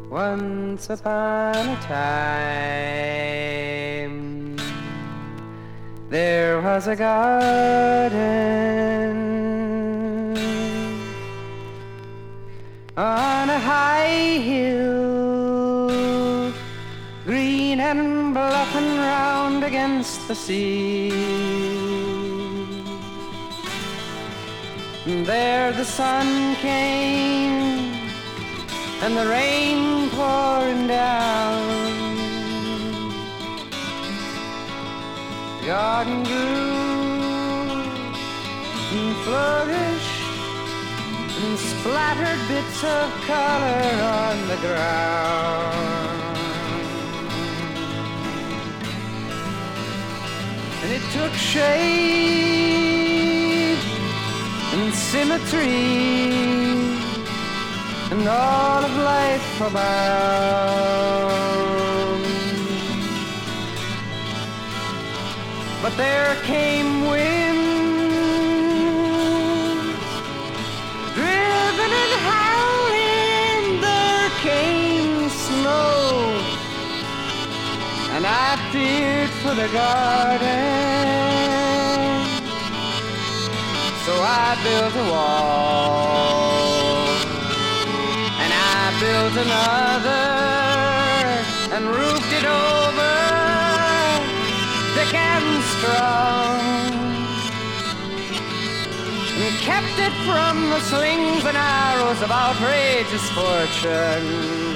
Once upon a time, there was a garden on a high hill, green and bluff and round against the sea. There the sun came and the rain pouring down. The garden grew and flourished and splattered bits of color on the ground. And it took shape and symmetry and all of life abound. But there came winds, driven and howling, there came snow, and I feared for the garden, so I built a wall. Built another and roofed it over, thick and strong, and kept it from the slings and arrows of outrageous fortune.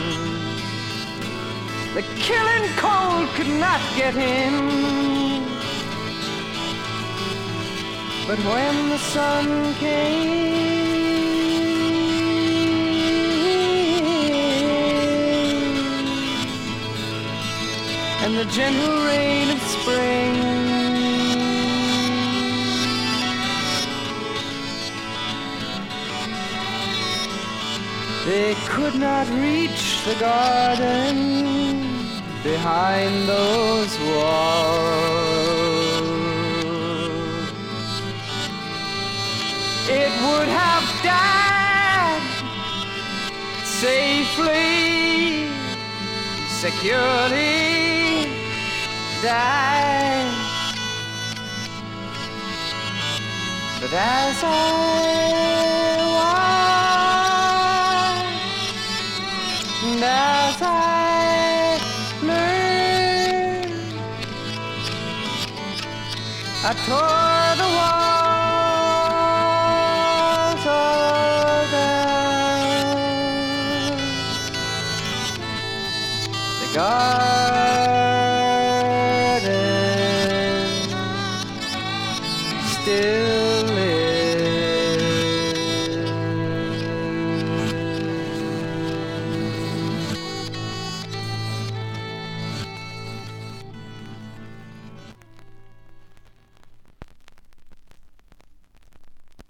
The killing cold could not get in, but when the sun came, and the gentle rain of spring, they could not reach the garden behind those walls. It would have died safely, securely, die. But as I watched and as I learned, I tore the walls all down. The garden